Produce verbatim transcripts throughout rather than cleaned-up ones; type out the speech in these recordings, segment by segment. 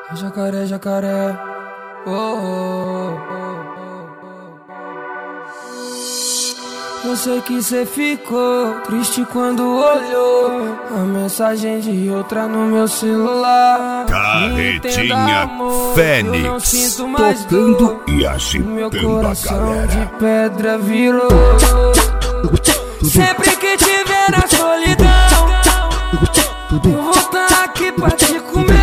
Jacaré, jacaré, oh, oh, oh, oh. Eu sei que cê ficou triste quando olhou a mensagem de outra no meu celular. Carretinha amor, Fênix, tocando e agitando meu a coração galera. de pedra virou. Sempre que te ver na solidão, eu vou tá aqui pra te comer.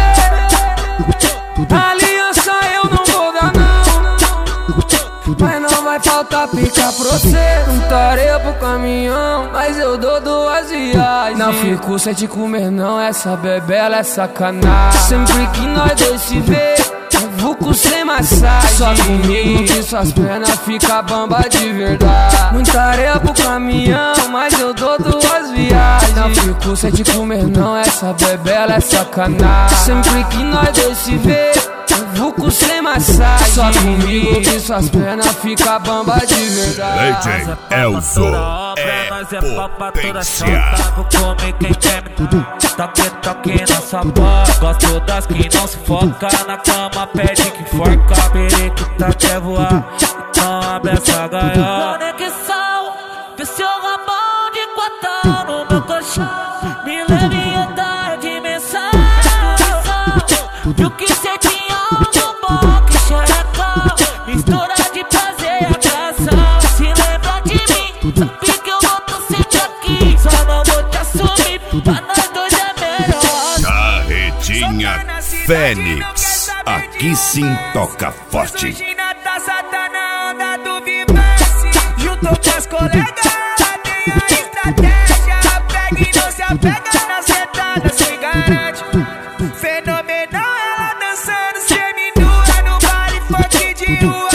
Aliança eu não vou dar não, mas não vai faltar pica pra você. Não tareia pro caminhão, mas eu dou duas viagens. Não fico sem te comer não, essa bebela é sacanagem. Sempre que nós dois se vê, vuco sem massagem. Só comigo que suas pernas fica bamba de verdade. Muita areia pro caminhão, mas eu dou duas viagens. Não fico sem te comer não, essa bebela é sacanagem. Sempre que nós dois se vê, vuco sem massagem. Só comigo que suas pernas fica bamba de verdade. D J Elzo é potência. Vou comer quem quer me toque, toque na sua boca. Gosto das que não se foca na cama, pede que forca. Periquita quer voar, então abre essa gaiola. Conexão, vê seu rabão de quatão no meu colchão. Me leve em outra dimensão. E o que cê tinha algo bom, que xerecão. Mistura de prazer e atração. Se lembra de mim, sabe que eu volto sempre aqui. Só não vou te assumir, pra nós dois é melhor. Carretinha Fênix, aqui sim toca forte. Hoje na taça tá na onda do Vivace. Juntou com as colegas, tem a estratégia. Pega e não se apega na sentada, se garante. Fenomenal ela dançando seminua no baile funk de rua.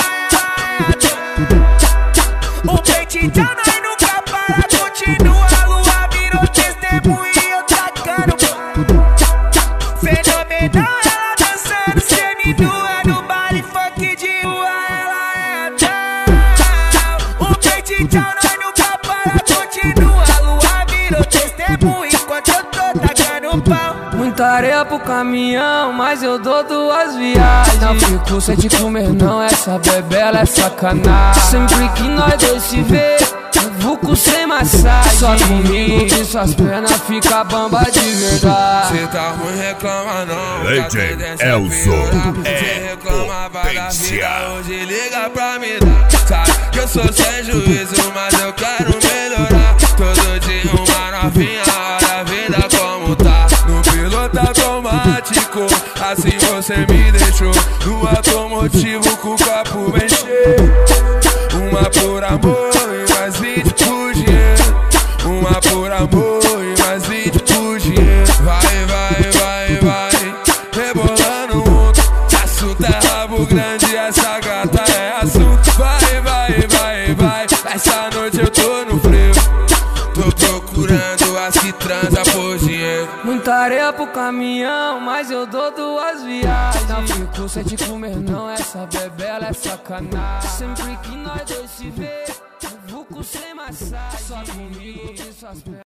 O peitão nós nunca para, continua. A lua virou testemunha e eu tacando. Fenomenal ela dançando seminua no baile funk de rua. Ela é tal. O peitão nós nunca para, continua. A lua virou testemunha enquanto eu tô tacando pau. Muita areia pro caminhão, mas eu dou duas viagens. Não fico sem te comer não, essa bebela é sacanagem. Sempre que nós dois se vê, vuco sem massagem. Só comigo que suas pernas fica bamba de verdade. Cê tá ruim, reclama não. D J Elzo é potência. Hoje liga pra me dar. Sabe que eu sou sem juízo, mas eu quero melhorar. Todo dia uma novinha, olha a vida como tá. No piloto automático, assim você me deixou. No automotivo com o copo bem cheio. Uma por amor e mais vinte por dinheiro. Uma por amor e mais vinte por dinheiro. Vai, vai, vai, vai, rebolando o mundo. Assunto é rabo grande, essa gata é assunto. Vai, vai, vai, vai, essa noite eu tô no freio. Tô procurando as que transa por dinheiro. Muita areia pro caminhão, mas eu dou duas viagens. Não fico sem te comer não, essa bebela é sacanagem. Sempre que nós dois se vê, vuco sem massagem. Só comigo que suas pernas